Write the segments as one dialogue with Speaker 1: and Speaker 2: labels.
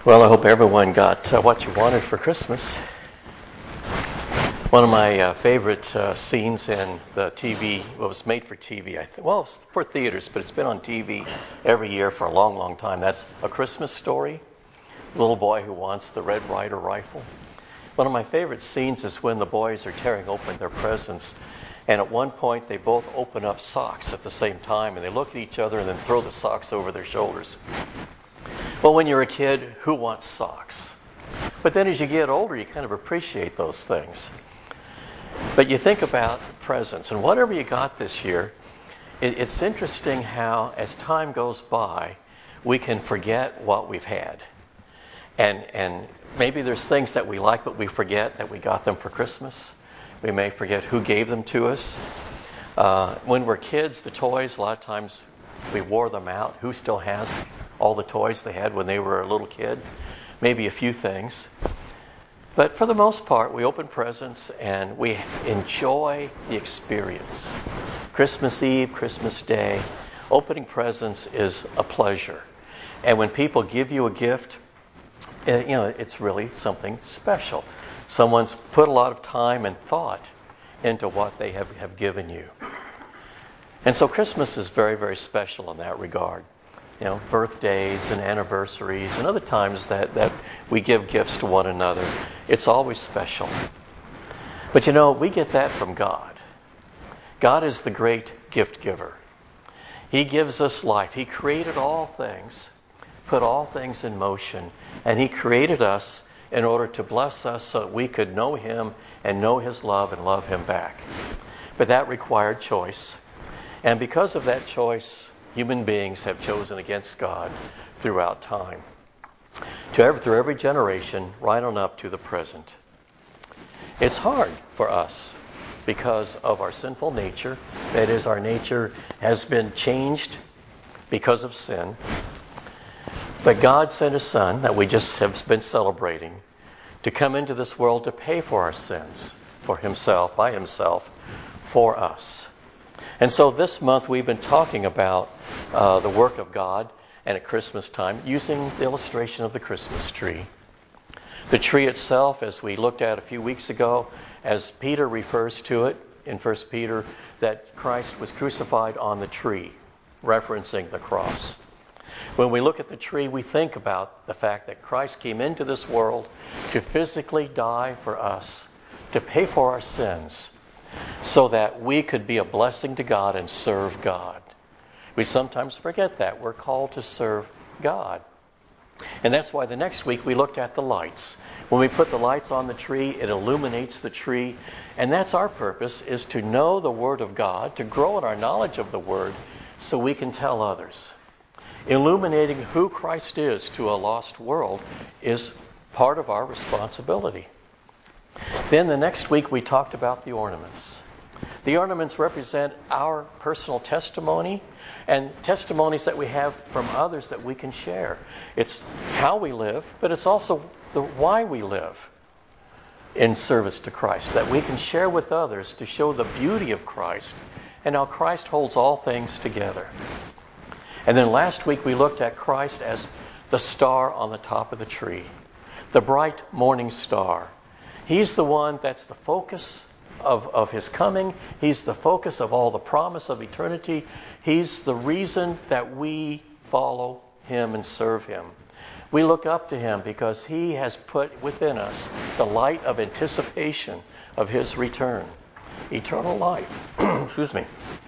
Speaker 1: Well, I hope everyone got what you wanted for Christmas. One of my favorite scenes in the TV, well, it was made for TV, well, it's for theaters, but it's been on TV every year for a long, long time. That's A Christmas Story, the little boy who wants the Red Ryder rifle. One of my favorite scenes is when the boys are tearing open their presents, and at one point they both open up socks at the same time, and they look at each other and then throw the socks over their shoulders. Well, when you're a kid, who wants socks? But then as you get older, you kind of appreciate those things. But you think about presents, and whatever you got this year, it's interesting how as time goes by, we can forget what we've had. And maybe there's things that we like, but we forget that we got them for Christmas. We may forget who gave them to us. When we're kids, the toys, a lot of times we wore them out. Who still has all the toys they had when they were a little kid? Maybe a few things. But for the most part, we open presents and we enjoy the experience. Christmas Eve, Christmas Day, opening presents is a pleasure. And when people give you a gift, it's really something special. Someone's put a lot of time and thought into what they have given you. And so Christmas is very, very special in that regard. Birthdays and anniversaries and other times that we give gifts to one another. It's always special. But we get that from God. God is the great gift giver. He gives us life. He created all things, put all things in motion, and He created us in order to bless us so that we could know Him and know His love and love Him back. But that required choice. And because of that choice, human beings have chosen against God throughout time. Through every generation, right on up to the present. It's hard for us because of our sinful nature. That is, our nature has been changed because of sin. But God sent His Son, that we just have been celebrating, to come into this world to pay for our sins, for Himself, by Himself, for us. And so this month we've been talking about the work of God, and at Christmas time, using the illustration of the Christmas tree. The tree itself, as we looked at a few weeks ago, as Peter refers to it in 1 Peter, that Christ was crucified on the tree, referencing the cross. When we look at the tree, we think about the fact that Christ came into this world to physically die for us, to pay for our sins, so that we could be a blessing to God and serve God. We sometimes forget that. We're called to serve God. And that's why the next week we looked at the lights. When we put the lights on the tree, it illuminates the tree. And that's our purpose, is to know the Word of God, to grow in our knowledge of the Word, so we can tell others. Illuminating who Christ is to a lost world is part of our responsibility. Then the next week we talked about the ornaments. The ornaments represent our personal testimony and testimonies that we have from others that we can share. It's how we live, but it's also the why we live in service to Christ, that we can share with others to show the beauty of Christ and how Christ holds all things together. And then last week we looked at Christ as the star on the top of the tree, the bright morning star. He's the one that's the focus of His coming. He's the focus of all the promise of eternity. He's the reason that we follow Him and serve Him. We look up to Him because He has put within us the light of anticipation of His return. Eternal life. Excuse me.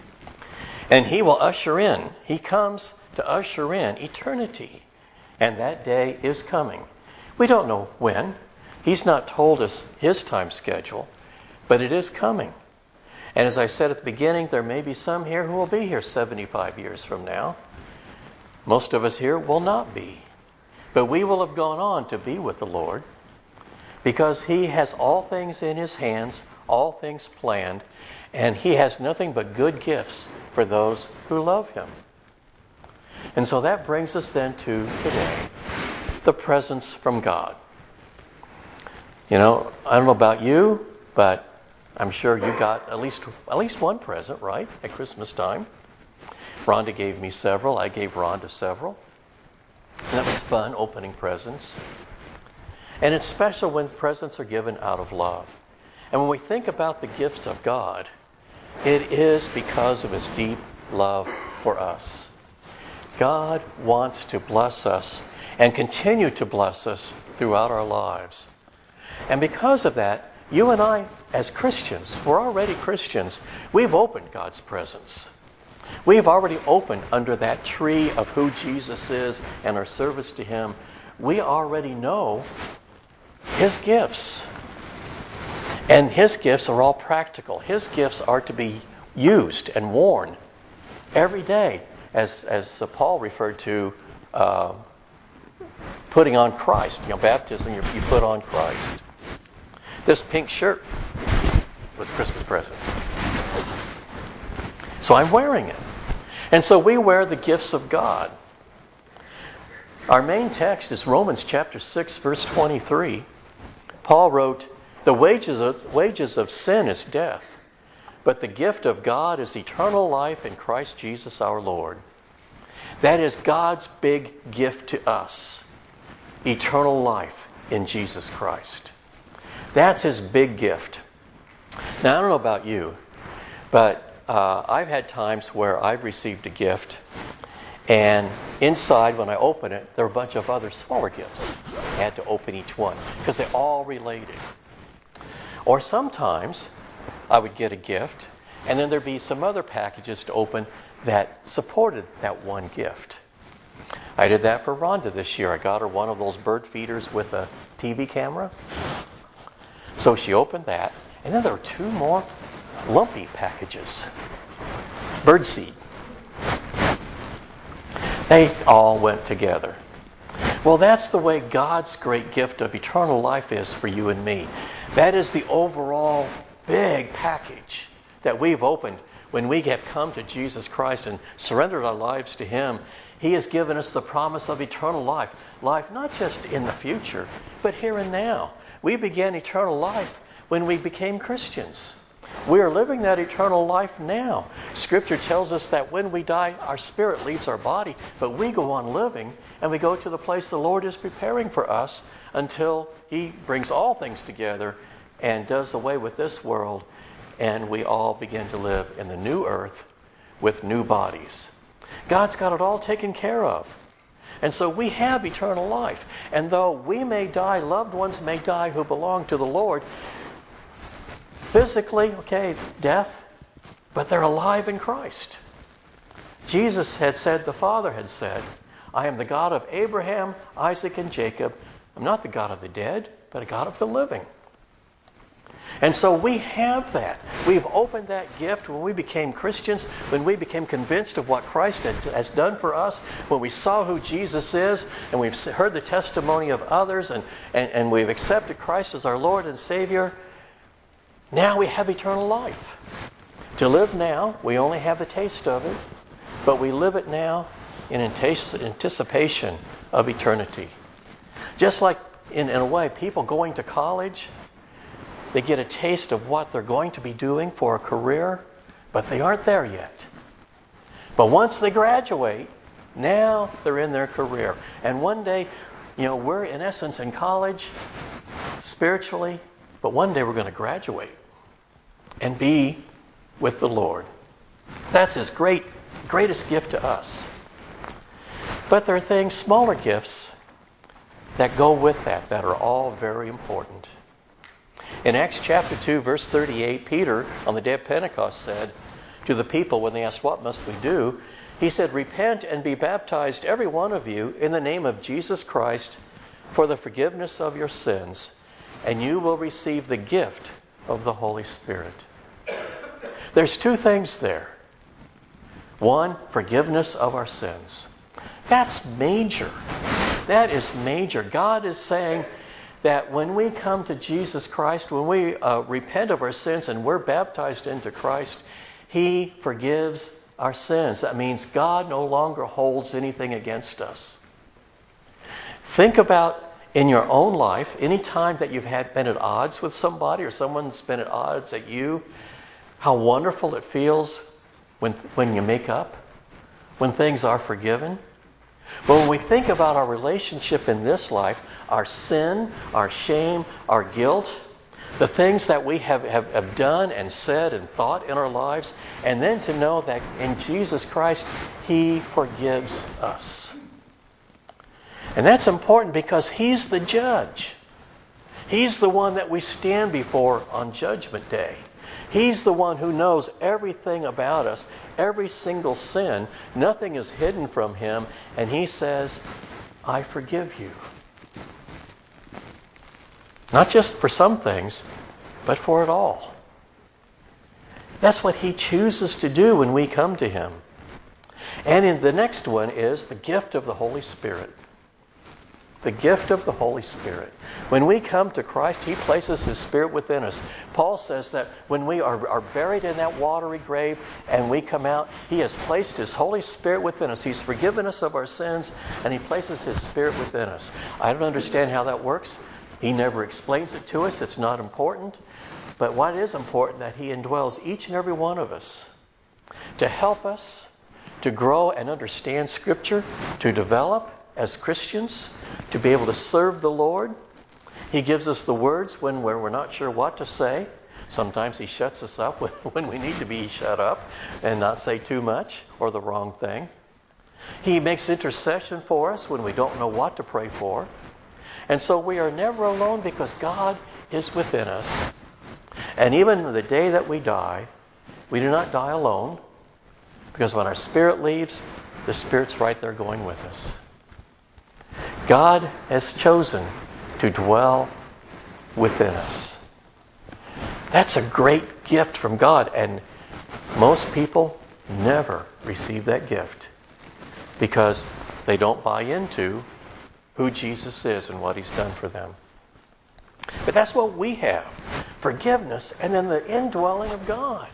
Speaker 1: And He will usher in. He comes to usher in eternity. And that day is coming. We don't know when. He's not told us His time schedule. But it is coming. And as I said at the beginning, there may be some here who will be here 75 years from now. Most of us here will not be. But we will have gone on to be with the Lord, because He has all things in His hands, all things planned, and He has nothing but good gifts for those who love Him. And so that brings us then to today, the presents from God. I don't know about you, but I'm sure you got at least one present, right, at Christmas time. Rhonda gave me several. I gave Rhonda several. And that was fun, opening presents. And it's special when presents are given out of love. And when we think about the gifts of God, it is because of His deep love for us. God wants to bless us and continue to bless us throughout our lives. And because of that, you and I, as Christians, we're already Christians, we've opened God's presence. We've already opened under that tree of who Jesus is and our service to Him. We already know His gifts. And His gifts are all practical. His gifts are to be used and worn every day, as Paul referred to putting on Christ. Baptism, you put on Christ. This pink shirt was a Christmas present. So I'm wearing it. And so we wear the gifts of God. Our main text is Romans chapter 6, verse 23. Paul wrote, "The wages of sin is death, but the gift of God is eternal life in Christ Jesus our Lord." That is God's big gift to us. Eternal life in Jesus Christ. That's His big gift. Now, I don't know about you, but I've had times where I've received a gift, and inside, when I open it, there are a bunch of other smaller gifts. I had to open each one because they're all related. Or sometimes I would get a gift, and then there'd be some other packages to open that supported that one gift. I did that for Rhonda this year. I got her one of those bird feeders with a TV camera. So she opened that, and then there were two more lumpy packages. Birdseed. They all went together. Well, that's the way God's great gift of eternal life is for you and me. That is the overall big package that we've opened when we have come to Jesus Christ and surrendered our lives to Him. He has given us the promise of eternal life. Life not just in the future, but here and now. We began eternal life when we became Christians. We are living that eternal life now. Scripture tells us that when we die, our spirit leaves our body, but we go on living, and we go to the place the Lord is preparing for us until He brings all things together and does away with this world, and we all begin to live in the new earth with new bodies. God's got it all taken care of. And so we have eternal life. And though we may die, loved ones may die who belong to the Lord, physically, death, but they're alive in Christ. Jesus had said, the Father had said, "I am the God of Abraham, Isaac, and Jacob. I'm not the God of the dead, but a God of the living." And so we have that. We've opened that gift when we became Christians, when we became convinced of what Christ has done for us, when we saw who Jesus is, and we've heard the testimony of others, and we've accepted Christ as our Lord and Savior. Now we have eternal life. To live now, we only have a taste of it, but we live it now in anticipation of eternity. Just like, in a way, people going to college, they get a taste of what they're going to be doing for a career, but they aren't there yet. But once they graduate, now they're in their career. And one day, we're in essence in college, spiritually, but one day we're going to graduate and be with the Lord. That's His greatest gift to us. But there are things, smaller gifts, that go with that are all very important. In Acts chapter 2, verse 38, Peter, on the day of Pentecost, said to the people when they asked, "What must we do?" He said, "Repent and be baptized, every one of you, in the name of Jesus Christ for the forgiveness of your sins, and you will receive the gift of the Holy Spirit." There's two things there. One, forgiveness of our sins. That's major. That is major. God is saying that when we come to Jesus Christ, when we repent of our sins and we're baptized into Christ, He forgives our sins. That means God no longer holds anything against us. Think about in your own life, any time that you've been at odds with somebody or someone's been at odds at you, how wonderful it feels when you make up, when things are forgiven. But when we think about our relationship in this life, our sin, our shame, our guilt, the things that we have done and said and thought in our lives, and then to know that in Jesus Christ, He forgives us. And that's important because He's the judge. He's the one that we stand before on Judgment Day. He's the one who knows everything about us, every single sin. Nothing is hidden from Him. And He says, I forgive you. Not just for some things, but for it all. That's what He chooses to do when we come to Him. And in the next one is the gift of the Holy Spirit. The gift of the Holy Spirit. When we come to Christ, He places His Spirit within us. Paul says that when we are buried in that watery grave and we come out, He has placed His Holy Spirit within us. He's forgiven us of our sins and He places His Spirit within us. I don't understand how that works. He never explains it to us. It's not important. But what is important, that He indwells each and every one of us to help us to grow and understand Scripture, to develop as Christians, to be able to serve the Lord. He gives us the words when we're not sure what to say. Sometimes He shuts us up when we need to be shut up and not say too much or the wrong thing. He makes intercession for us when we don't know what to pray for. And so we are never alone because God is within us. And even the day that we die, we do not die alone, because when our spirit leaves, the Spirit's right there going with us. God has chosen to dwell within us. That's a great gift from God, and most people never receive that gift because they don't buy into who Jesus is and what He's done for them. But that's what we have. Forgiveness and then the indwelling of God.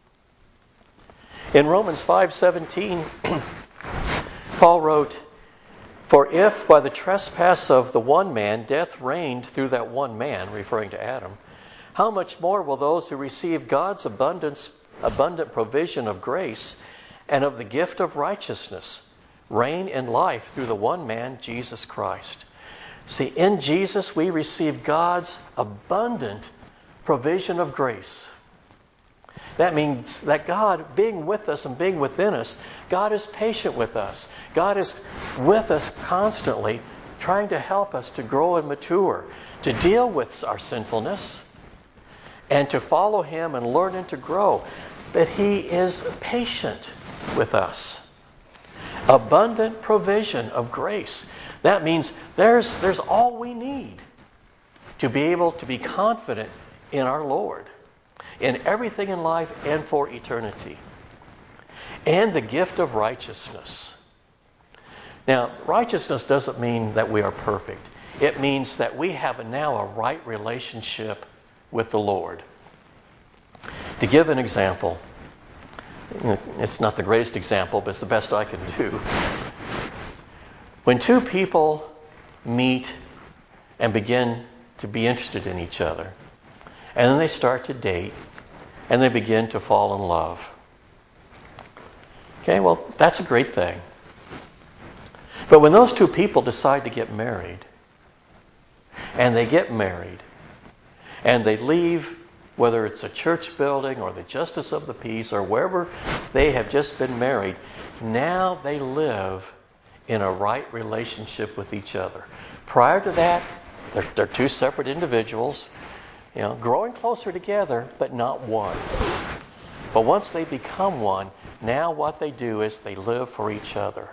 Speaker 1: In Romans 5:17, Paul wrote, For if by the trespass of the one man death reigned through that one man, referring to Adam, how much more will those who receive God's abundant provision of grace and of the gift of righteousness reign in life through the one man, Jesus Christ? See, in Jesus we receive God's abundant provision of grace. That means that God, being with us and being within us, God is patient with us. God is with us constantly, trying to help us to grow and mature, to deal with our sinfulness, and to follow Him and learn and to grow. But He is patient with us. Abundant provision of grace. That means there's all we need to be able to be confident in our Lord, in everything in life and for eternity. And the gift of righteousness. Now, righteousness doesn't mean that we are perfect. It means that we have now a right relationship with the Lord. To give an example, it's not the greatest example, but it's the best I can do. When two people meet and begin to be interested in each other, and then they start to date, and they begin to fall in love. Okay, well, that's a great thing. But when those two people decide to get married, and they get married, and they leave, whether it's a church building or the justice of the peace or wherever they have just been married, now they live in a right relationship with each other. Prior to that, they're two separate individuals, growing closer together, but not one. But once they become one, now what they do is they live for each other,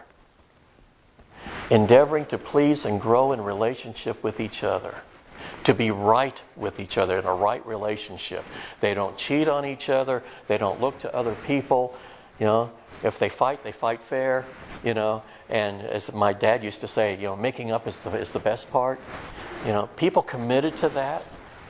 Speaker 1: endeavoring to please and grow in relationship with each other, to be right with each other in a right relationship. They don't cheat on each other. They don't look to other people. If they fight fair. And as my dad used to say, making up is the best part. People committed to that.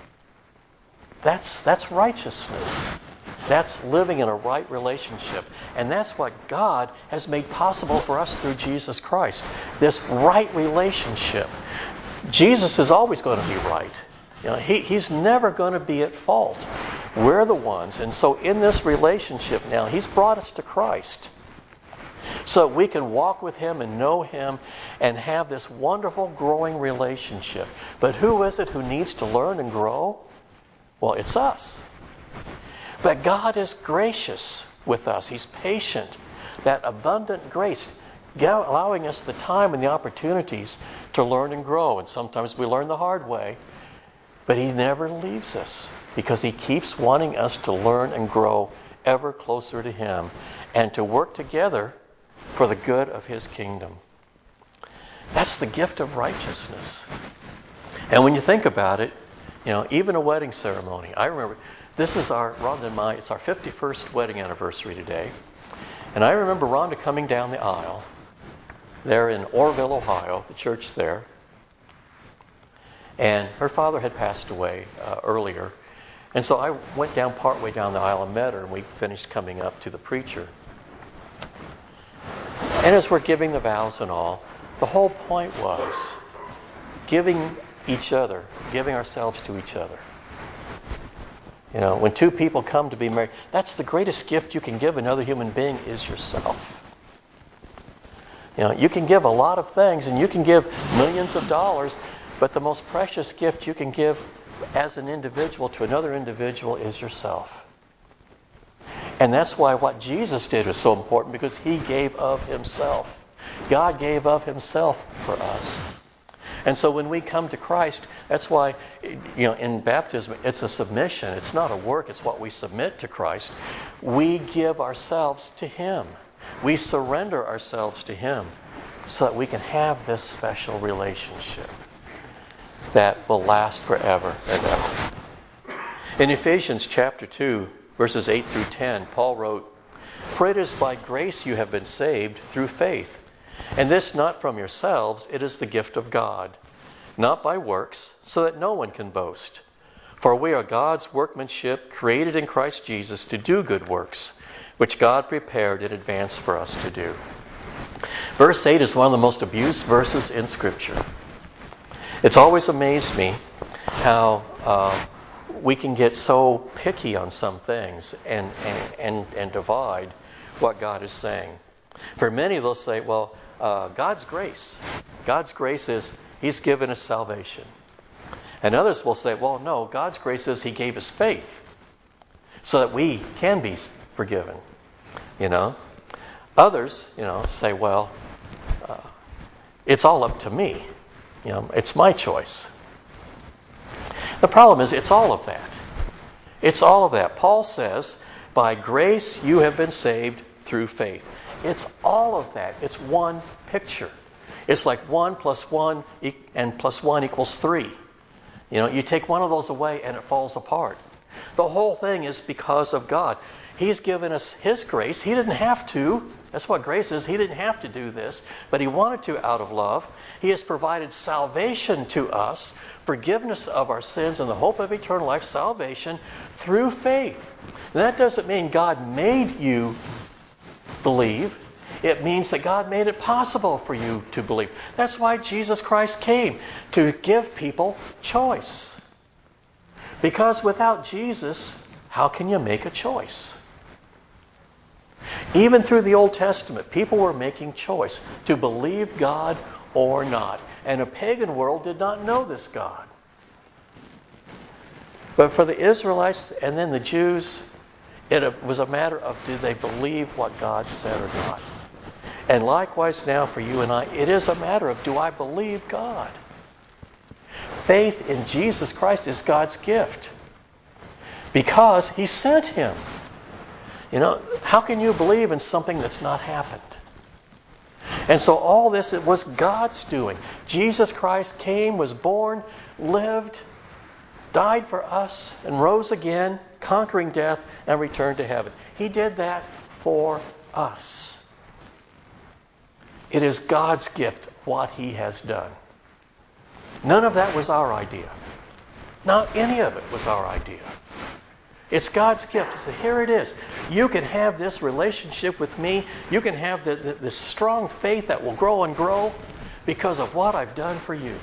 Speaker 1: That's righteousness. That's living in a right relationship. And that's what God has made possible for us through Jesus Christ. This right relationship. Jesus is always going to be right. He's never going to be at fault. We're the ones. And so in this relationship now, He's brought us to Christ. so we can walk with Him and know Him and have this wonderful growing relationship. But who is it who needs to learn and grow? Well, it's us. But God is gracious with us. He's patient. That abundant grace, allowing us the time and the opportunities to learn and grow. And sometimes we learn the hard way. But He never leaves us because He keeps wanting us to learn and grow ever closer to Him and to work together for the good of His kingdom. That's the gift of righteousness. And when you think about it, even a wedding ceremony. I remember, this is Rhonda and my, it's our 51st wedding anniversary today. And I remember Rhonda coming down the aisle there in Orrville, Ohio, the church there. And her father had passed away earlier. And so I went down partway down the aisle and met her, and we finished coming up to the preacher. And as we're giving the vows and all, the whole point was giving ourselves to each other. When two people come to be married, that's the greatest gift you can give another human being is yourself. You can give a lot of things, and you can give millions of dollars, but the most precious gift you can give as an individual to another individual is yourself. And that's why what Jesus did was so important, because He gave of Himself. God gave of Himself for us. And so when we come to Christ, that's why, in baptism, it's a submission. It's not a work. It's what we submit to Christ. We give ourselves to Him. We surrender ourselves to Him so that we can have this special relationship that will last forever and ever. In Ephesians chapter 2, verses 8 through 10, Paul wrote, "For it is by grace you have been saved through faith. And this not from yourselves, it is the gift of God, not by works, so that no one can boast. For we are God's workmanship, created in Christ Jesus to do good works, which God prepared in advance for us to do." Verse 8 is one of the most abused verses in Scripture. It's always amazed me how we can get so picky on some things and divide what God is saying. For many, they'll say, well, God's grace. God's grace is He's given us salvation. And others will say, well, no, God's grace is He gave us faith so that we can be forgiven. Others, say, well, it's all up to me. It's my choice. The problem is, it's all of that. It's all of that. Paul says, by grace you have been saved through faith. It's all of that. It's one picture. It's like 1 + 1 and +1 equals 3. You take one of those away and it falls apart. The whole thing is because of God. He's given us His grace. He didn't have to. That's what grace is. He didn't have to do this, but He wanted to out of love. He has provided salvation to us, forgiveness of our sins and the hope of eternal life, salvation through faith. And that doesn't mean God made you believe. It means that God made it possible for you to believe. That's why Jesus Christ came, to give people choice. Because without Jesus, how can you make a choice? Even through the Old Testament, people were making choice to believe God or not. And a pagan world did not know this God. But for the Israelites and then the Jews, it was a matter of, do they believe what God said or not? And likewise now for you and I, it is a matter of, do I believe God? Faith in Jesus Christ is God's gift because He sent Him. How can you believe in something that's not happened? And so all this, it was God's doing. Jesus Christ came, was born, lived, died for us, and rose again, conquering death, and returned to heaven. He did that for us. It is God's gift, what He has done. None of that was our idea. Not any of it was our idea. It's God's gift. He said, here it is. You can have this relationship with me. You can have this strong faith that will grow and grow because of what I've done for you.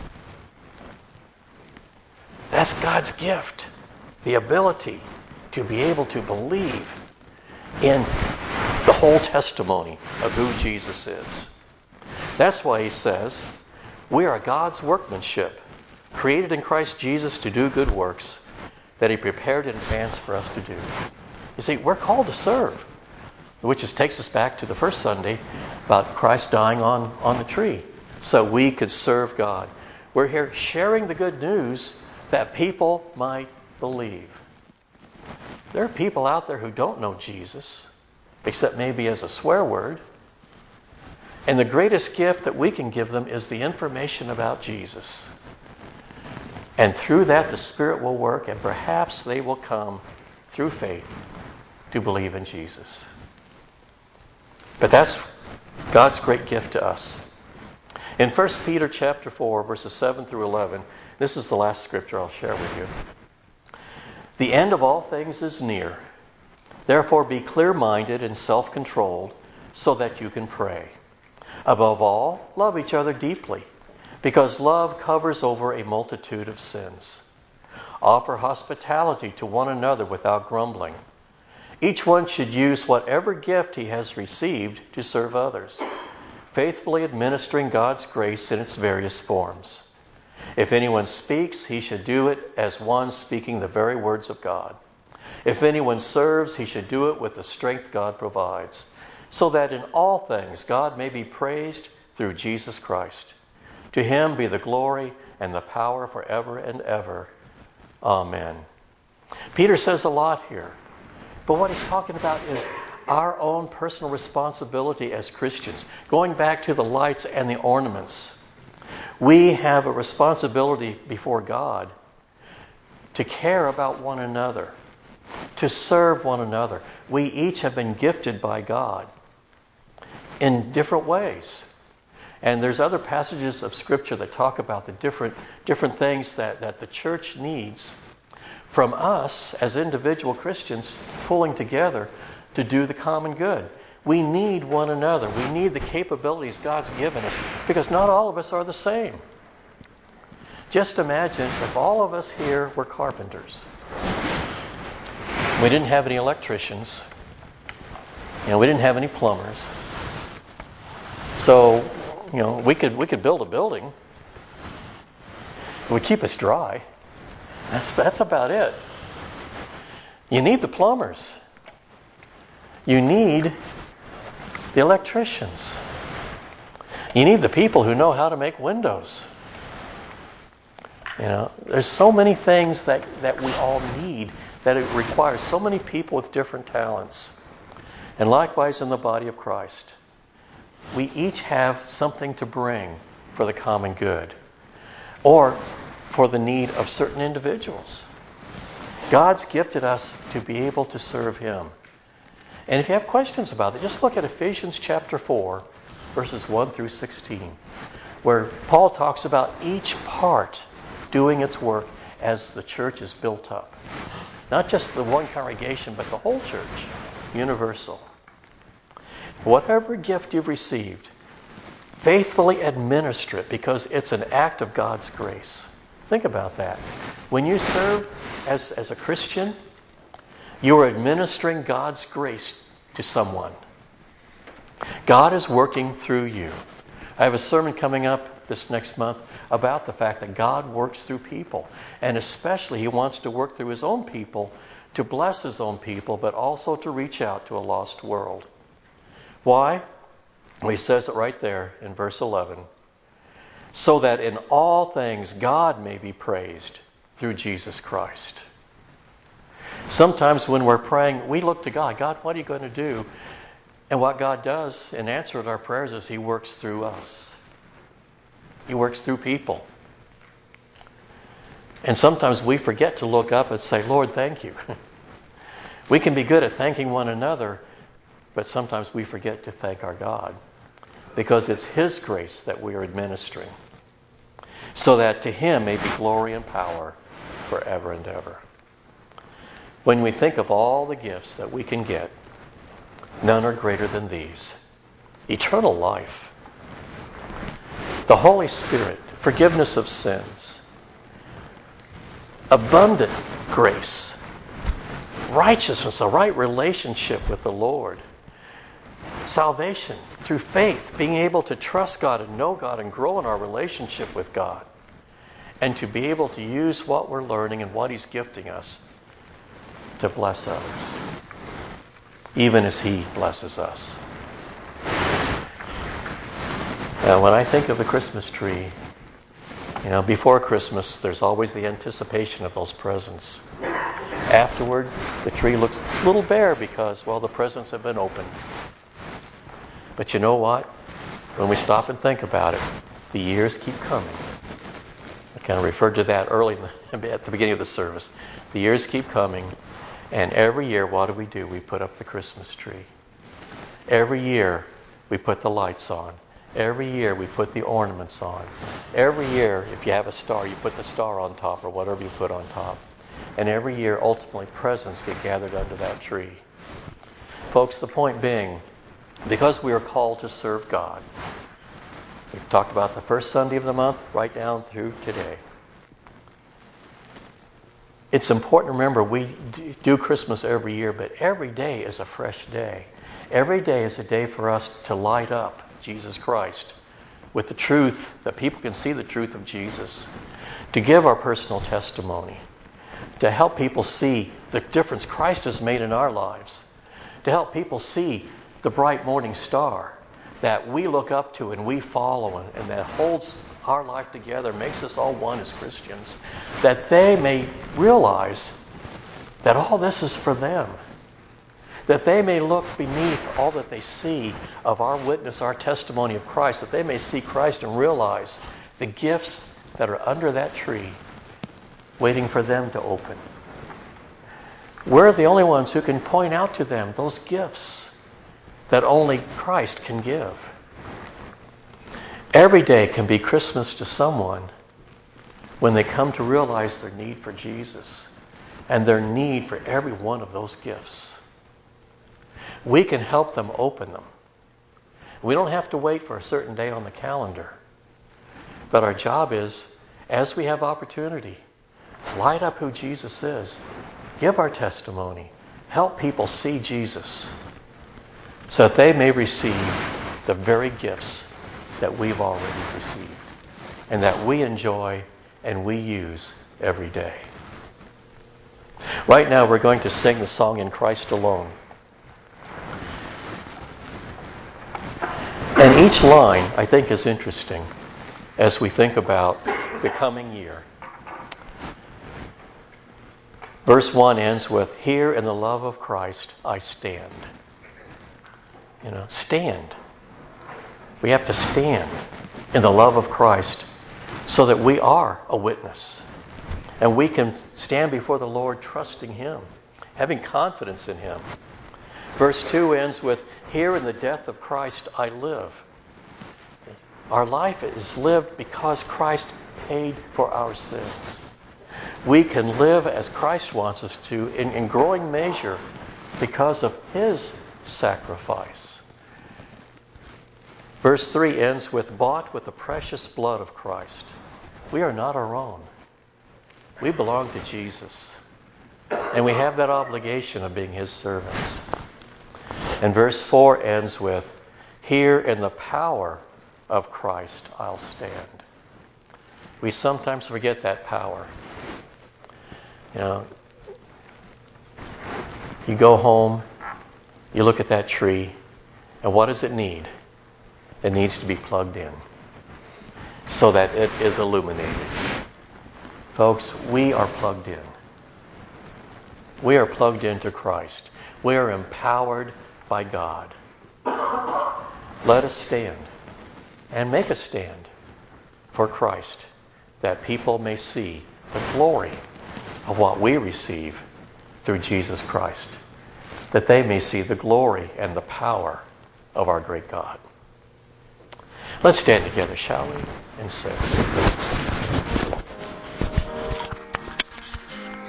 Speaker 1: That's God's gift. The ability to be able to believe in the whole testimony of who Jesus is. That's why he says, we are God's workmanship, created in Christ Jesus to do good works that he prepared in advance for us to do. You see, we're called to serve, which takes us back to the first Sunday about Christ dying on the tree so we could serve God. We're here sharing the good news that people might believe. There are people out there who don't know Jesus, except maybe as a swear word. And the greatest gift that we can give them is the information about Jesus. And through that, the Spirit will work, and perhaps they will come through faith to believe in Jesus. But that's God's great gift to us. In 1 Peter chapter 4, verses 7 through 11, this is the last scripture I'll share with you. The end of all things is near. Therefore be clear-minded and self-controlled so that you can pray. Above all, love each other deeply, because love covers over a multitude of sins. Offer hospitality to one another without grumbling. Each one should use whatever gift he has received to serve others, faithfully administering God's grace in its various forms. If anyone speaks, he should do it as one speaking the very words of God. If anyone serves, he should do it with the strength God provides, so that in all things God may be praised through Jesus Christ. To him be the glory and the power forever and ever. Amen. Peter says a lot here, but what he's talking about is our own personal responsibility as Christians. Going back to the lights and the ornaments, we have a responsibility before God to care about one another, to serve one another. We each have been gifted by God in different ways. And there's other passages of Scripture that talk about the different things that the church needs from us as individual Christians pulling together to do the common good. We need one another. We need the capabilities God's given us, because not all of us are the same. Just imagine if all of us here were carpenters. We didn't have any electricians, and we didn't have any plumbers. So, we could build a building. It would keep us dry. That's about it. You need the plumbers. You need the electricians. You need the people who know how to make windows. There's so many things that we all need, that it requires so many people with different talents. And likewise in the body of Christ, we each have something to bring for the common good, or for the need of certain individuals. God's gifted us to be able to serve him. And if you have questions about it, just look at Ephesians chapter 4, verses 1 through 16, where Paul talks about each part doing its work as the church is built up. Not just the one congregation, but the whole church, universal. Whatever gift you've received, faithfully administer it, because it's an act of God's grace. Think about that. When you serve as a Christian, you are administering God's grace to someone. God is working through you. I have a sermon coming up this next month about the fact that God works through people. And especially he wants to work through his own people to bless his own people, but also to reach out to a lost world. Why? Well, he says it right there in verse 11. So that in all things God may be praised through Jesus Christ. Sometimes when we're praying, we look to God. God, what are you going to do? And what God does in answer to our prayers is he works through us. He works through people. And sometimes we forget to look up and say, Lord, thank you. We can be good at thanking one another, but sometimes we forget to thank our God, because it's his grace that we are administering, so that to him may be glory and power forever and ever. When we think of all the gifts that we can get, none are greater than these. Eternal life, the Holy Spirit, forgiveness of sins, abundant grace, righteousness, a right relationship with the Lord, Salvation through faith, being able to trust God and know God and grow in our relationship with God, and to be able to use what we're learning and what He's gifting us to bless others, even as He blesses us. Now, when I think of the Christmas tree, before Christmas, there's always the anticipation of those presents. Afterward, the tree looks a little bare because, the presents have been opened. But you know what? When we stop and think about it, the years keep coming. I kind of referred to that early at the beginning of the service. The years keep coming, and every year, what do? We put up the Christmas tree. Every year, we put the lights on. Every year, we put the ornaments on. Every year, if you have a star, you put the star on top or whatever you put on top. And every year, ultimately, presents get gathered under that tree. Folks, the point being, because we are called to serve God, we've talked about the first Sunday of the month right down through today. It's important to remember we do Christmas every year, but every day is a fresh day. Every day is a day for us to light up Jesus Christ with the truth, that people can see the truth of Jesus, to give our personal testimony, to help people see the difference Christ has made in our lives, to help people see the bright morning star that we look up to and we follow and that holds our life together, makes us all one as Christians, that they may realize that all this is for them, that they may look beneath all that they see of our witness, our testimony of Christ, that they may see Christ and realize the gifts that are under that tree waiting for them to open. We're the only ones who can point out to them those gifts that only Christ can give. Every day can be Christmas to someone when they come to realize their need for Jesus and their need for every one of those gifts. We can help them open them. We don't have to wait for a certain day on the calendar. But our job is, as we have opportunity, light up who Jesus is, give our testimony, help people see Jesus, so that they may receive the very gifts that we've already received and that we enjoy and we use every day. Right now we're going to sing the song In Christ Alone. And each line, I think, is interesting as we think about the coming year. Verse 1 ends with, "Here in the love of Christ I stand." Stand. We have to stand in the love of Christ so that we are a witness. And we can stand before the Lord trusting Him, having confidence in Him. Verse 2 ends with, "Here in the death of Christ I live." Our life is lived because Christ paid for our sins. We can live as Christ wants us to in growing measure because of His sacrifice. Verse 3 ends with, "Bought with the precious blood of Christ." We are not our own. We belong to Jesus. And we have that obligation of being His servants. And verse 4 ends with, "Here in the power of Christ I'll stand." We sometimes forget that power. You go home, you look at that tree, and what does it need? It needs to be plugged in so that it is illuminated. Folks, we are plugged in. We are plugged into Christ. We are empowered by God. Let us stand and make a stand for Christ, that people may see the glory of what we receive through Jesus Christ, that they may see the glory and the power of our great God. Let's stand together, shall we, and sing.